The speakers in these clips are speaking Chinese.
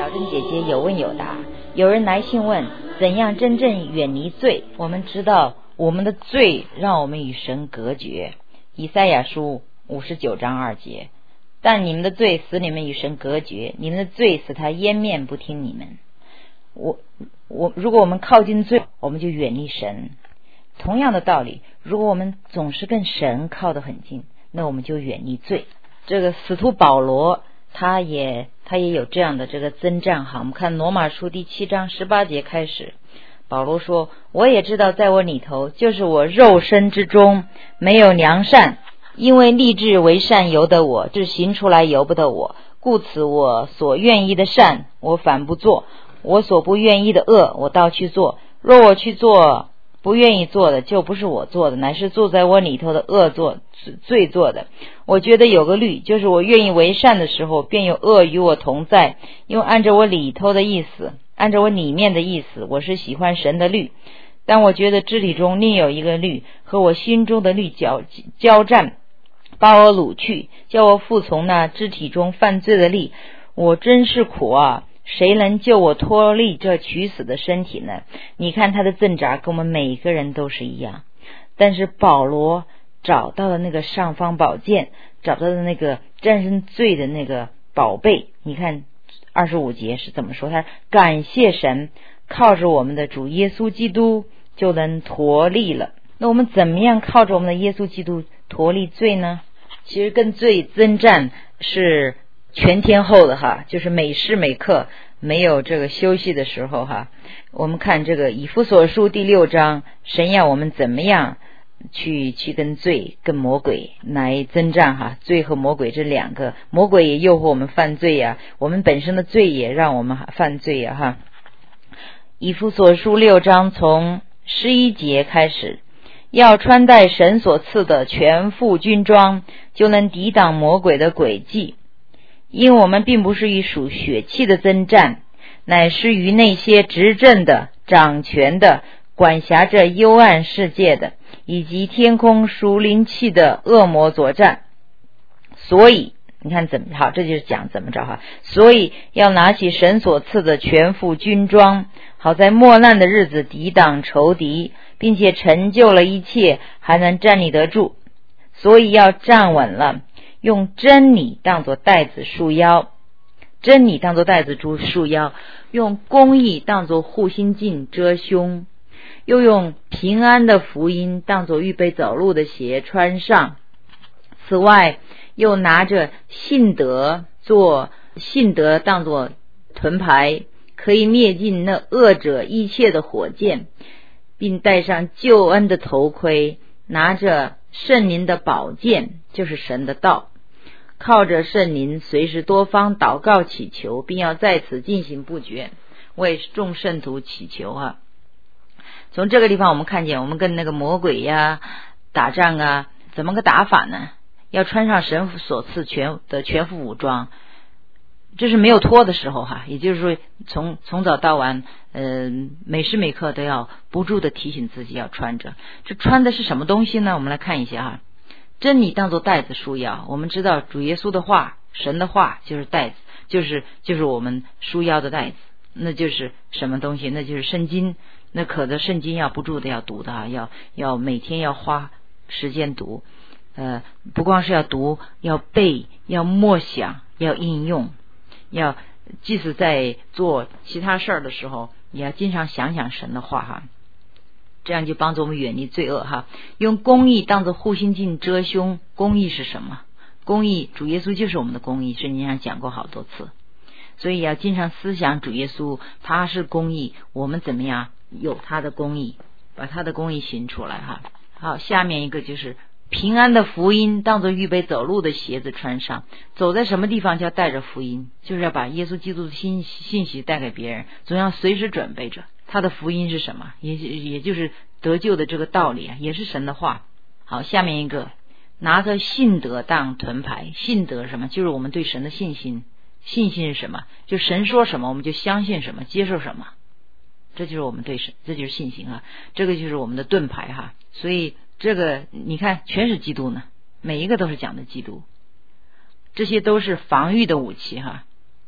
小珍姐姐有问有答。有人来信问，怎样真正远离罪？我们知道我们的罪让我们与神隔绝，以赛亚书59章2节。但你们的罪使你们与神隔绝，你们的罪使他掩面不听你们。如果我们靠近罪，我们就远离神。同样的道理，如果我们总是跟神靠得很近，那我们就远离罪。这个使徒保罗他也有这样的这个征战哈。我们看罗马书第7章18节开始，保罗说，我也知道在我里头，就是我肉身之中没有良善，因为立志为善由得我，只行出来由不得我。故此我所愿意的善我反不做，我所不愿意的恶我倒去做。若我去做不愿意做的，就不是我做的，乃是住在我里头的恶罪做的。我觉得有个律，就是我愿意为善的时候，便有恶与我同在。因为按照我里头的意思，按照我里面的意思，我是喜欢神的律。但我觉得肢体中另有一个律，和我心中的律交战，把我掳去，叫我服从那肢体中犯罪的律。我真是苦啊！谁能救我脱离这取死的身体呢？你看他的挣扎跟我们每一个人都是一样。但是保罗找到了那个尚方宝剑，找到了那个战胜罪的那个宝贝。你看25节是怎么说？他感谢神，靠着我们的主耶稣基督就能脱离了。那我们怎么样靠着我们的耶稣基督脱离罪呢？其实跟罪征战是全天候的哈，就是每时每刻，没有这个休息的时候哈。我们看这个以弗所书第6章，神要我们怎么样去跟罪跟魔鬼来征战哈。罪和魔鬼这两个，魔鬼也诱惑我们犯罪呀，我们本身的罪也让我们犯罪呀哈。以弗所书6章从11节开始，要穿戴神所赐的全副军装，就能抵挡魔鬼的诡计。因我们并不是与属血气的征战，乃是与那些执政的、掌权的、管辖着幽暗世界的，以及天空属灵气的恶魔作战。所以你看怎么好，这就是讲怎么着哈。所以要拿起神所赐的全副军装，好在末难的日子抵挡仇敌，并且成就了一切，还能站立得住。所以要站稳了，用真理当作带子束腰，真理当作带子束腰，用公义当作护心镜遮胸，又用平安的福音当作预备走路的鞋穿上。此外又拿着信德当作盾牌，可以灭尽那恶者一切的火箭，并戴上救恩的头盔，拿着圣灵的宝剑，就是神的道，靠着圣灵随时多方祷告祈求，并要在此进行不绝，为众圣徒祈求啊。从这个地方我们看见，我们跟那个魔鬼呀打仗啊，怎么个打法呢？要穿上神所赐全副武装，这是没有脱的时候哈，也就是说从早到晚每时每刻都要不住的提醒自己要穿着。这穿的是什么东西呢？我们来看一下哈。真理当作带子束腰，我们知道主耶稣的话，神的话就是带子，就是我们束腰的带子。那就是什么东西？那就是圣经。那可的圣经要不住的要读的啊，要每天要花时间读，不光是要读，要背，要默想，要应用，要即使在做其他事儿的时候，也要经常想想神的话哈。这样就帮助我们远离罪恶哈。用公义当作护心镜遮胸。公义是什么？公义，主耶稣就是我们的公义，圣经上讲过好多次。所以要经常思想主耶稣，他是公义，我们怎么样有他的公义，把他的公义行出来哈。好，下面一个就是平安的福音当作预备走路的鞋子穿上。走在什么地方就要带着福音，就是要把耶稣基督的信息带给别人，总要随时准备着。他的福音是什么？也就是得救的这个道理啊，也是神的话。好，下面一个，拿着信德当盾牌。信德是什么？就是我们对神的信心。信心是什么？就神说什么我们就相信什么，接受什么，这就是我们对神，这就是信心啊，这个就是我们的盾牌哈。所以这个你看全是基督呢，每一个都是讲的基督，这些都是防御的武器哈。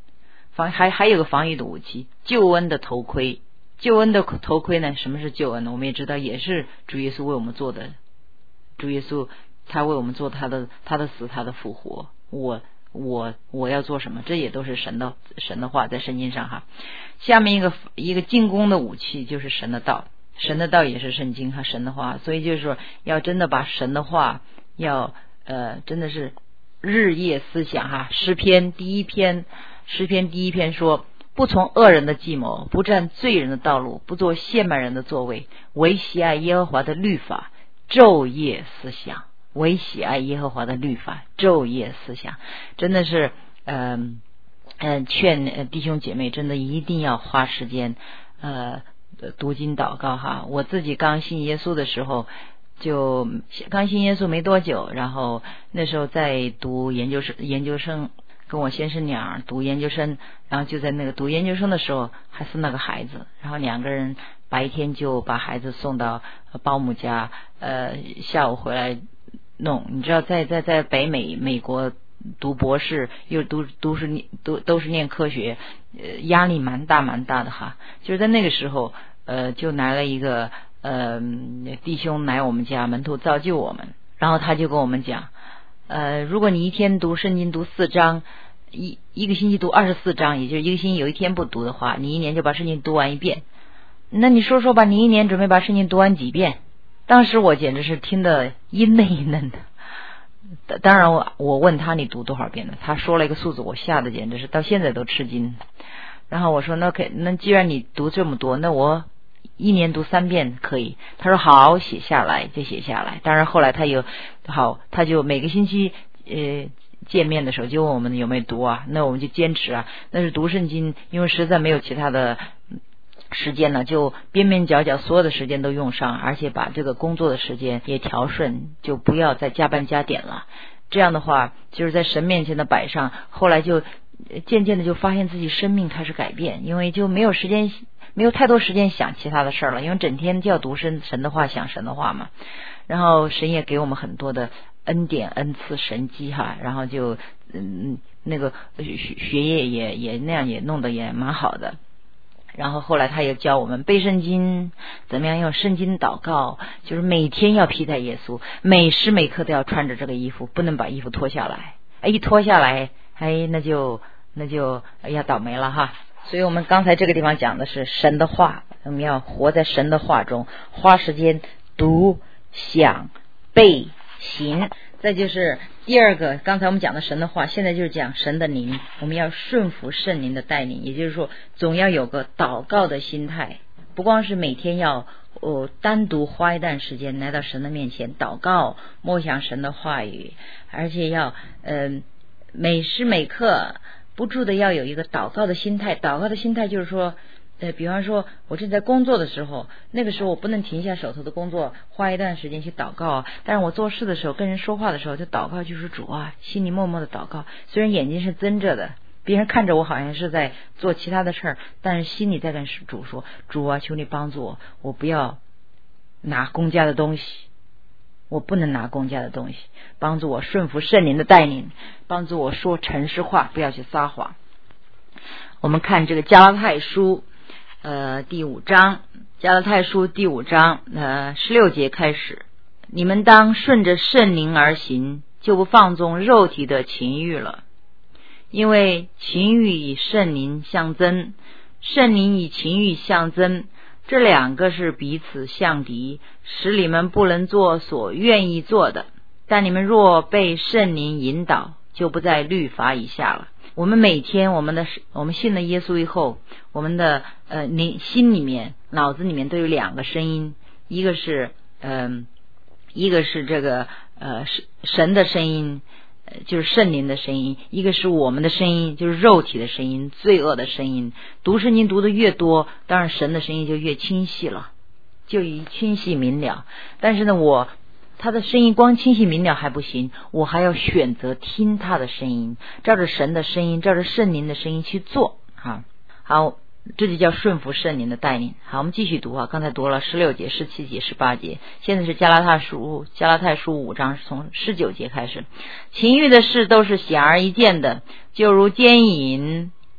还有个防御的武器，救恩的头盔。救恩的头盔呢，什么是救恩呢？我们也知道，也是主耶稣为我们做的。主耶稣他为我们做他的死，他的复活。我要做什么？这也都是神的话在圣经上哈。下面一个进攻的武器就是神的道，神的道也是圣经和神的话，所以就是说要真的把神的话要真的是日夜思想哈。诗篇第一篇说，不从恶人的计谋，不占罪人的道路，不做亵慢人的座位，唯喜爱耶和华的律法，昼夜思想。唯喜爱耶和华的律法，昼夜思想。真的是劝弟兄姐妹真的一定要花时间读经祷告哈。我自己刚信耶稣的时候，就刚信耶稣没多久，然后那时候在读研究生，跟我先生俩读研究生，然后就在那个读研究生的时候还生了个孩子，然后两个人白天就把孩子送到保姆家，下午回来弄。你知道在北美国读博士又都是念科学，压力蛮大的哈。就是在那个时候就来了一个弟兄来我们家门徒造就我们，然后他就跟我们讲如果你一天读圣经读4章，一个星期读24章，也就是一个星期有一天不读的话，你一年就把圣经读完一遍。那你说说吧，你一年准备把圣经读完几遍？当时我简直是听得一嫩一嫩的。当然我问他你读多少遍呢？他说了一个数字，我吓得简直是到现在都吃惊。然后我说那既然你读这么多，那我一年读3遍可以。他说好，写下来就写下来。当然后来他就每个星期见面的时候就问我们有没有读啊，那我们就坚持啊，那是读圣经，因为实在没有其他的时间呢，就边边角角所有的时间都用上，而且把这个工作的时间也调顺，就不要再加班加点了。这样的话就是在神面前的摆上，后来就渐渐的就发现自己生命开始改变，因为就没有太多时间想其他的事了，因为整天就要读神的话，想神的话嘛。然后神也给我们很多的恩典恩赐神迹哈，然后就那个学业也那样也弄得也蛮好的。然后后来他也教我们背圣经，怎么样用圣经祷告，就是每天要披戴耶稣，每时每刻都要穿着这个衣服，不能把衣服脱下来，一脱下来那就要倒霉了哈。所以我们刚才这个地方讲的是神的话，我们要活在神的话中，花时间读想背行。再就是第二个，刚才我们讲的神的话，现在就是讲神的灵，我们要顺服圣灵的带领，也就是说总要有个祷告的心态，不光是每天要单独花一段时间来到神的面前祷告默想神的话语，而且要每时每刻不住的要有一个祷告的心态。祷告的心态就是说比方说我正在工作的时候，那个时候我不能停下手头的工作花一段时间去祷告但是我做事的时候跟人说话的时候就祷告，就是主啊，心里默默的祷告，虽然眼睛是睁着的，别人看着我好像是在做其他的事儿，但是心里在跟主说，主啊，求你帮助我不要拿公家的东西，我不能拿公家的东西，帮助我顺服圣灵的带领，帮助我说诚实话，不要去撒谎。我们看这个加拉太书第5章，加拉太书第5章16节开始，你们当顺着圣灵而行，就不放纵肉体的情欲了，因为情欲以圣灵相争，圣灵以情欲相争，这两个是彼此相敌，使你们不能做所愿意做的。但你们若被圣灵引导，就不在律法以下了。我们每天我们信了耶稣以后，我们的心里面脑子里面都有2个声音，一个是这个神的声音，就是圣灵的声音，一个是我们的声音，就是肉体的声音，罪恶的声音。读圣经读得越多，当然神的声音就越清晰了，就清晰明了。但是呢他的声音光清晰明了还不行，我还要选择听他的声音，照着神的声音，照着圣灵的声音去做好，这就叫顺服圣灵的带领。好，我们继续读刚才读了16节17节18节，现在是加拉太书5章，从19节开始。情欲的事都是显而易见的，就如奸淫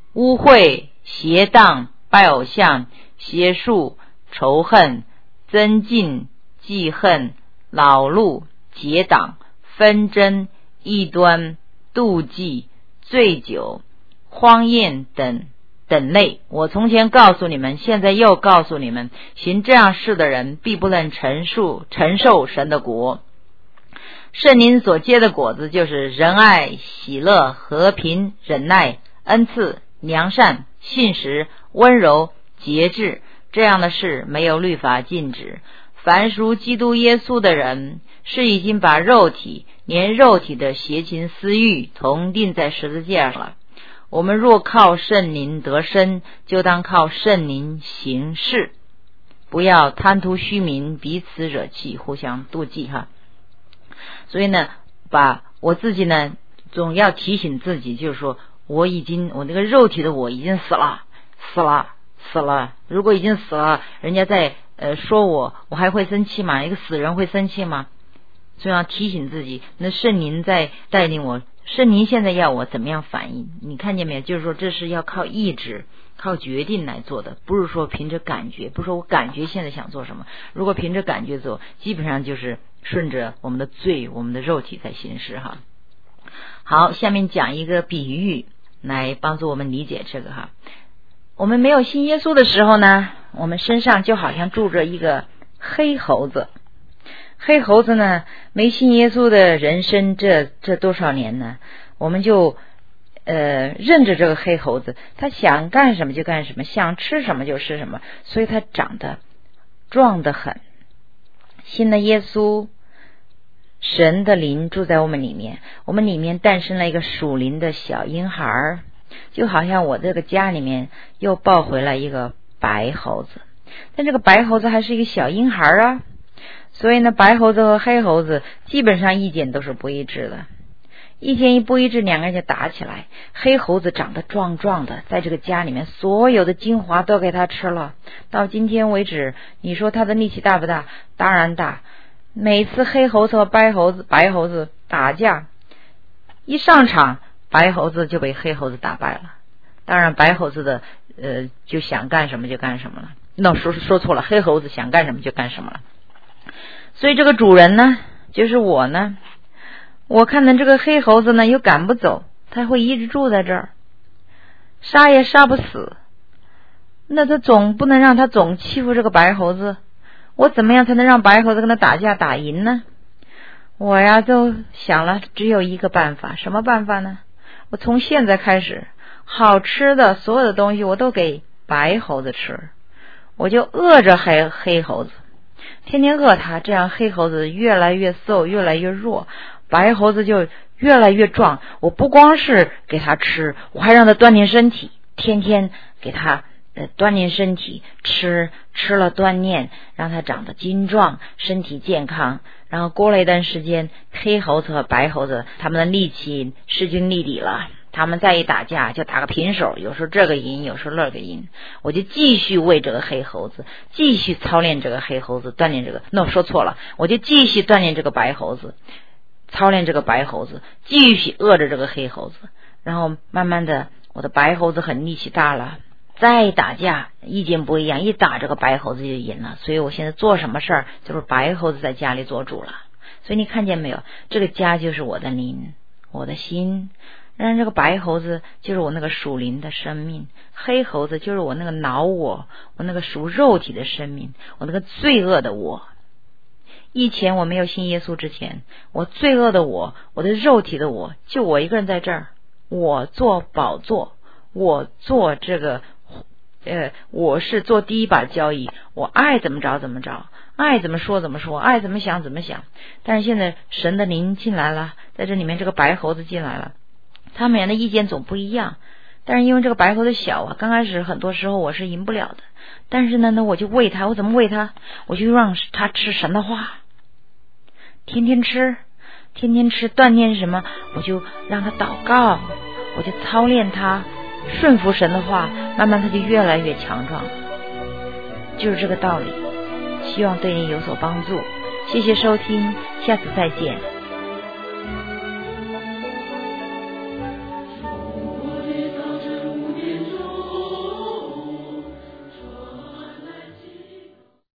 污秽、邪荡、拜偶像、邪术、仇恨、增进、记恨、恼怒、结党、纷争、异端、妒忌、醉酒、荒宴等类。我从前告诉你们，现在又告诉你们，行这样事的人必不能承受神的国。圣灵所结的果子就是仁爱、喜乐、和平、忍耐、恩赐、良善、信实、温柔、节制，这样的事没有律法禁止。凡属基督耶稣的人，是已经把肉体连肉体的邪情私欲同钉在十字架上了。我们若靠圣灵得生，就当靠圣灵行事，不要贪图虚名，彼此惹气，互相妒忌哈。所以呢，把我自己呢，总要提醒自己，就是说我那个肉体的我已经死了。如果已经死了，人家在说我还会生气吗？一个死人会生气吗？所以要提醒自己，那圣灵在带领我，圣灵现在要我怎么样反应？你看见没有？就是说这是要靠意志、靠决定来做的，不是说凭着感觉，不是说我感觉现在想做什么。如果凭着感觉做，基本上就是顺着我们的罪、我们的肉体在行事哈。好，下面讲一个比喻来帮助我们理解这个哈。我们没有信耶稣的时候呢，我们身上就好像住着一个黑猴子。黑猴子呢，没信耶稣的人生这多少年呢，我们就认着这个黑猴子，他想干什么就干什么，想吃什么就吃什么，所以他长得壮得很。信了耶稣，神的灵住在我们里面，我们里面诞生了一个属灵的小婴孩，就好像我这个家里面又抱回来一个白猴子，但这个白猴子还是一个小婴孩啊，所以呢，白猴子和黑猴子基本上意见都是不一致的，意见一不一致，两个人就打起来。黑猴子长得壮壮的，在这个家里面所有的精华都给他吃了，到今天为止，你说他的力气大不大？当然大。每次黑猴子和白猴子打架，一上场白猴子就被黑猴子打败了。当然白猴子的就想干什么就干什么了，那说错了，黑猴子想干什么就干什么了。所以这个主人呢，就是我呢，我看到这个黑猴子呢又赶不走，他会一直住在这儿，杀也杀不死，那他总不能让他总欺负这个白猴子，我怎么样才能让白猴子跟他打架打赢呢？我呀就想了，只有一个办法。什么办法呢？我从现在开始，好吃的所有的东西我都给白猴子吃，我就饿着黑猴子，天天饿他，这样黑猴子越来越瘦，越来越弱，白猴子就越来越壮。我不光是给他吃，我还让他锻炼身体，天天给他锻炼身体，吃了锻炼，让他长得精壮，身体健康。然后过了一段时间，黑猴子和白猴子他们的力气势均力敌了，他们再一打架就打个平手，有时候这个赢，有时候那个赢。我就继续喂这个黑猴子，继续操练这个黑猴子，锻炼这个说错了，我就继续锻炼这个白猴子，操练这个白猴子，继续饿着这个黑猴子。然后慢慢的我的白猴子很力气大了，再打架意见不一样，一打这个白猴子就赢了。所以我现在做什么事儿就是白猴子在家里做主了。所以你看见没有，这个家就是我的灵，我的心。让这个白猴子就是我那个属灵的生命，黑猴子就是我那个脑我那个属肉体的生命，我那个罪恶的我。以前我没有信耶稣之前，我罪恶的我的肉体的我，就我一个人在这儿，我做宝座，我做这个我是做第一把交椅，我爱怎么着怎么着，爱怎么说怎么说，爱怎么想怎么想。但是现在神的灵进来了，在这里面这个白猴子进来了，他们俩的意见总不一样，但是因为这个白猴子小啊，刚开始很多时候我是赢不了的。但是呢我就喂他，我怎么喂他？我就让他吃神的话，天天吃，锻炼什么？我就让他祷告，我就操练他顺服神的话，慢慢他就越来越强壮。就是这个道理，希望对你有所帮助。谢谢收听，下次再见。